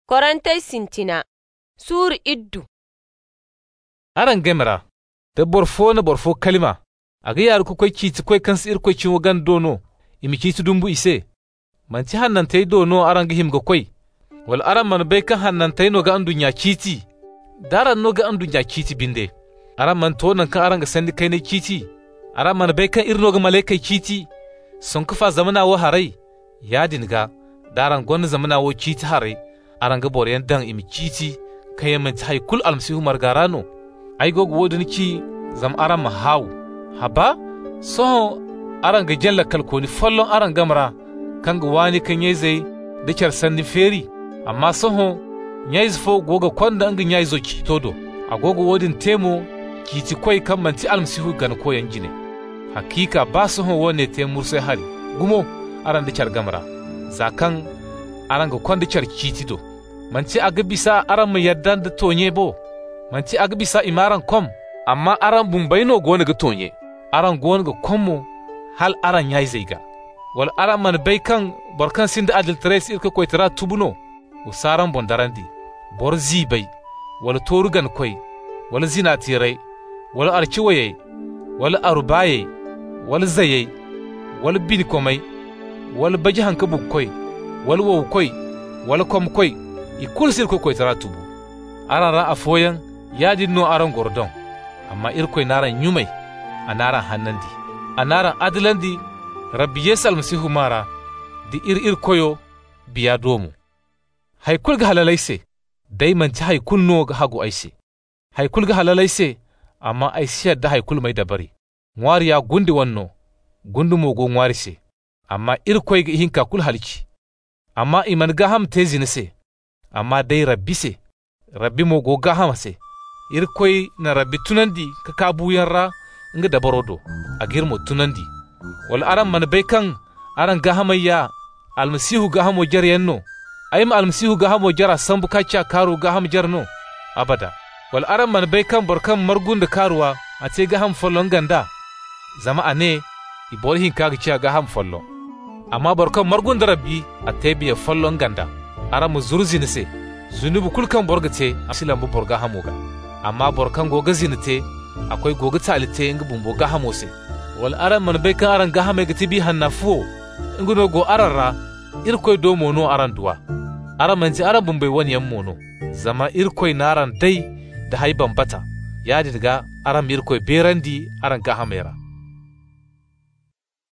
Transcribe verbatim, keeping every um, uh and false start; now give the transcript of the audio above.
Korantai sintina, sur iddu. Aran gemra, da borfo na borfo kalima, aga yar ku kwai kiti kwai kansu ir kwai cinwo gan dono, imi kiti dumbu ise. Manci hannan tai dono aran gihim ga kwai, wal aran man bai kan hannan tai no ga andunya kiti, daran no ga andunya kiti binde. Aran man to nan kan aran ga sandi kai ne kiti, aran man bai kan irno ga malaikai kiti, sun kufa zamana wo harai, ya dinga, daran gwan zamana wo kiti harai. Aranga boriyan dan imi kiti kayan man tai kul almasihu margarano ai gogo wodin ki zam aran ma haw haba so aranga jalla kalkoni follon aran gamra kanga wani kan yezai dikar sanni feri amma soho nyaiz fo goga konda anga nyaizo ki todo agogo wodin temo kiti koi kan man ti almasihu gan koyan jine hakika ba soho wone temur sai hari gumo aran dikar gamra zakan aranga konda char kiti do manci aga bisa aran mu yaddan da tonye bo manci aga bisa imaran kom amma aran bumbaino gona ga tonye aran gona ga kommo hal aran yayi zaiga wal aran man bai kan barkan sinda adil tres irka koitara tubuno usaran bondarandi bor zibai wal torugan koi wal zinatirai wal arkiwaye wal arubaye wal zaye wal bin komai wal baji hanka bukkoi wal wow koi wal kom koi ikul sir ko koy taratubu aran ra afoyan yadin no aran gordon amma irkoy naran nyumai anaran hannandi anaran adlandi rabbi yesal masihu mara di ir ir koyo biya domu haykul ga halalaise dai man ta haykul no ga hagu aise haykul ga halalaise amma aisiya da haykul mai dabari ngwari ya gundi wanno gundu mo go ngwari se amma irkoy ga hinka kul halki amma iman ga ham tezini se amma dai rabbi se rabbi mo go gahama se irkoy na rabbi tunandi ka kabuyan ra nga dabarodo a girmo tunandi wal aran man bai kan aran gahama ya almasihu gahamo jar yanno ay ma almasihu gahamo jara sambu kacha karu gaham jarno abada wal aran man bai kan barkan margunda karuwa a ce gaham follon ganda zama ane ibol hin kaga ci gaham follon amma barkan margunda rabbi a tebiya follon ganda ara mu zurzini se zunubu kulkan borgate asilan bu borga hamoga amma borkan goga zinite akwai goga talite inga bumbo ga hamose wal aran man bai kan aran ga hame gati bi hannafuo inguno go ararra irkoy do mono aran duwa aran manji aran bumbai wani yan mono zama irkoy naran dai da haiban bata ya diga aran irkoy berandi aran ga hamera